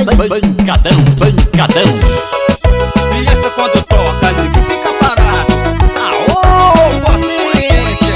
Pancadão, pancadão. E essa quando toca, ninguém fica parado. Aô, potência!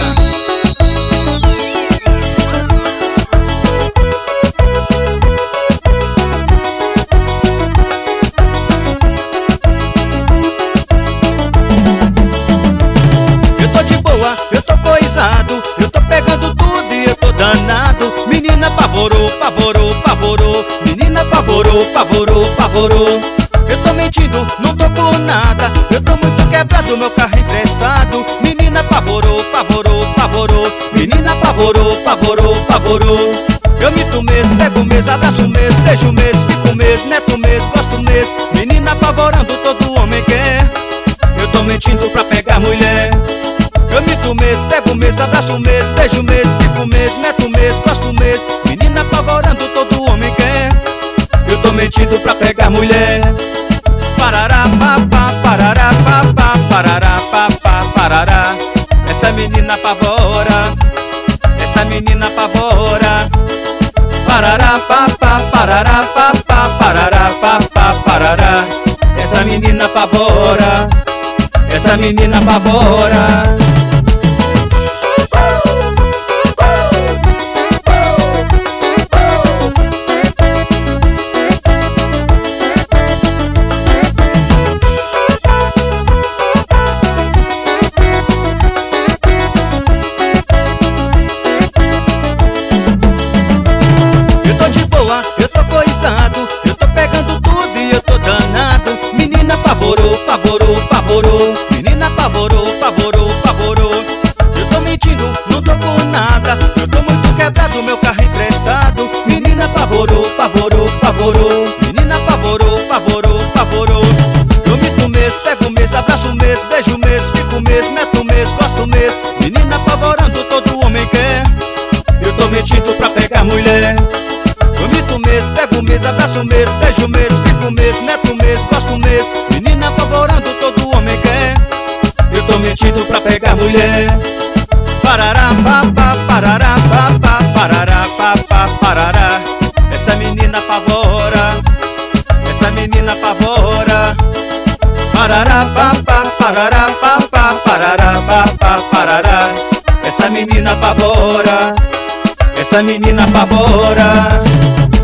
Eu tô de boa, eu tô coisado, eu tô pegando tudo e eu tô danado. Menina pavorou, pavorou, pavorou. Menina pavorou, pavorou, pavorou. Eu tô mentindo, não tô com nada. Eu tô muito quebrado, meu carro emprestado. Menina pavorou, pavorou, pavorou. Menina pavorou, pavorou, pavorou. Eu minto mesmo, pego mesmo, abraço mesmo, beijo mesmo, fico mesmo, neto mesmo, gosto mesmo. Menina apavorando, todo homem quer. Eu tô mentindo pra pegar mulher. Eu minto mesmo, pego mesmo, abraço mesmo, beijo mesmo, fico mesmo, neto mesmo, gosto mesmo. Menina apavorando, todo homem quer. Eu tô mentindo pra pegar mulher. Parará, papá, parará, papá, parará, papá, parará. Essa menina apavora, essa menina apavora. Parará, papá, parará, papá, parará, papá, parará. Essa menina apavora, essa menina apavora. Eu tô coisado, eu tô pegando tudo e eu tô danado. Menina pavorou, pavorou, pavorou. Menina pavorou, pavorou, pavorou. Eu tô mentindo, não tô com nada. Eu tô muito quebrado, meu carro emprestado. Menina pavorou, pavorou, pavorou. Menina pavorou, pavorou, pavorou. Eu minto mesmo, pego mesmo, abraço mesmo, beijo mesmo, fico mesmo, neto mesmo, gosto mesmo. Menina apavorando, todo homem quer. Eu tô mentindo pra pegar mulher. Eu minto mesmo, pego mesmo, abraço mesmo, beijo mesmo, fico mesmo, neto mesmo, gosto mesmo. Menina apavorando, todo homem quer. Eu tô mentindo pra pegar mulher. Parará, papá, parará, papá, parará, papá, parará. Essa menina apavora, essa menina apavora. Parará, papá, parará, papá, parará, papá, parará. Essa menina apavora, essa menina apavora.